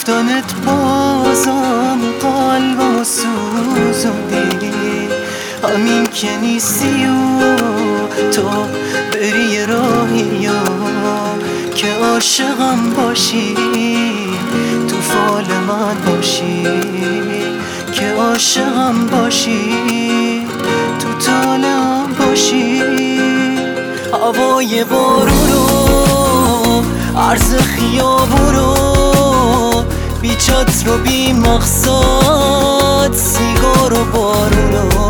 رفتنت بازم قلبمو سوزوندی، همین که نیستی و تو بری یه راهی که عاشقم باشی، تو فال من باشی، که عاشقم باشی، تو طالعم باشی. هوای بارونو، عرض خیابونو، بی چتر و بی مقصد، سیگار و بارونو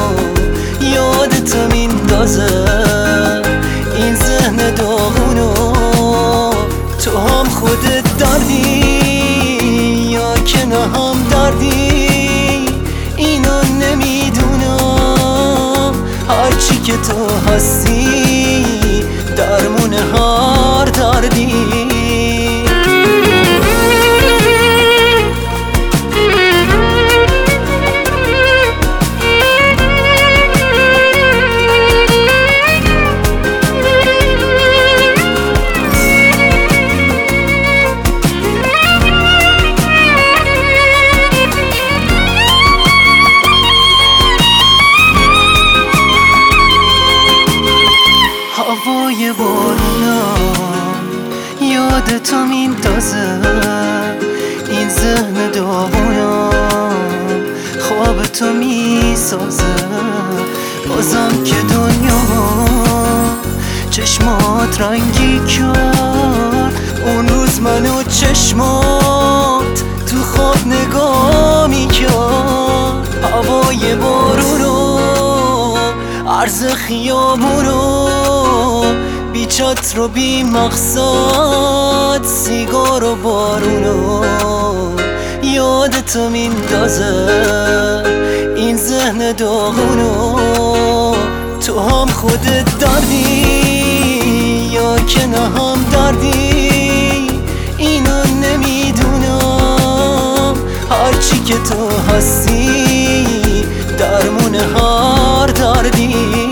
یادت میندازه این ذهن داغونو. تو هم خودت دردی یا که نه هم دردی، اینو نمیدونم. هرچی که تو هستی درمون هر دردی. هوای بارونم یادتو میندازه این ذهن داغونم خوابتو میسازه. بازم که دنیا چشمات رنگی کرد، اون روز منو چشمات تو خواب نگاه میکرد. هوای بارونو، عرض خیابونو، بی چتر و بی مقصد، سیگار و بارونو یادتو میندازه این ذهن داغونو. تو هم خودت دردی یا که نه هم دردی، اینو نمیدونم. هرچی که تو هستی درمون هر دردی.